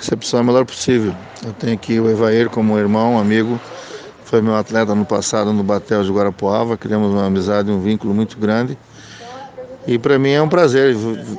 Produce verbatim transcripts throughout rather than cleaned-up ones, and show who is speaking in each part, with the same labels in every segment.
Speaker 1: recepção é a melhor possível. Eu tenho aqui o Evair como irmão, amigo, foi meu atleta no passado no Batel de Guarapuava, criamos uma amizade, um vínculo muito grande. E para mim é um prazer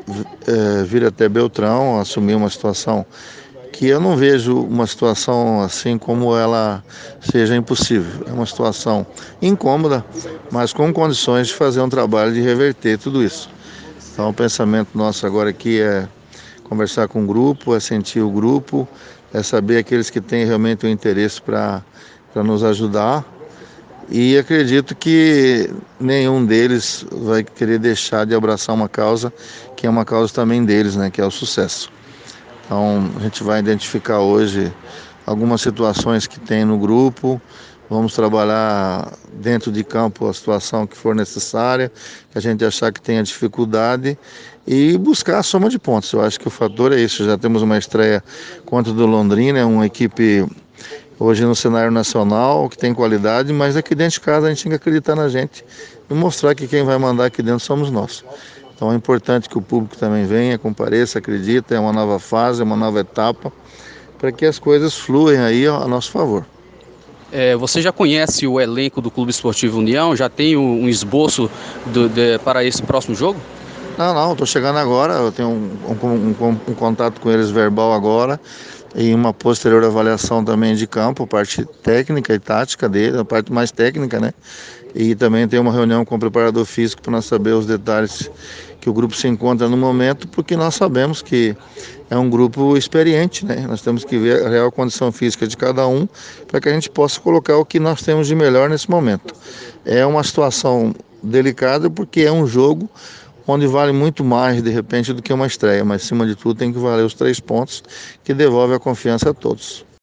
Speaker 1: é, vir até Beltrão, assumir uma situação que eu não vejo uma situação assim como ela seja impossível. É uma situação incômoda, mas com condições de fazer um trabalho de reverter tudo isso. Então o pensamento nosso agora aqui é conversar com o grupo, é sentir o grupo, é saber aqueles que têm realmente o interesse para para nos ajudar. E acredito que nenhum deles vai querer deixar de abraçar uma causa que é uma causa também deles, né, que é o sucesso. Então a gente vai identificar hoje algumas situações que tem no grupo, vamos trabalhar dentro de campo a situação que for necessária, que a gente achar que tenha dificuldade e buscar a soma de pontos. Eu acho que o fator é isso, já temos uma estreia contra o do Londrina, uma equipe hoje no cenário nacional, que tem qualidade, mas aqui dentro de casa a gente tem que acreditar na gente e mostrar que quem vai mandar aqui dentro somos nós. Então é importante que o público também venha, compareça, acredite, é uma nova fase, é uma nova etapa, para que as coisas fluem aí a nosso favor.
Speaker 2: É, você já conhece o elenco do Clube Esportivo União? Já tem um, um esboço do, de, para esse próximo jogo?
Speaker 1: Não, não, estou chegando agora, eu tenho um, um, um, um contato com eles verbal agora e uma posterior avaliação também de campo, parte técnica e tática dele, a parte mais técnica, né? E também tem uma reunião com o preparador físico para nós saber os detalhes que o grupo se encontra no momento, porque nós sabemos que é um grupo experiente, né? Nós temos que ver a real condição física de cada um para que a gente possa colocar o que nós temos de melhor nesse momento. É uma situação delicada porque é um jogo onde vale muito mais de repente do que uma estreia, mas acima de tudo tem que valer os três pontos que devolve a confiança a todos.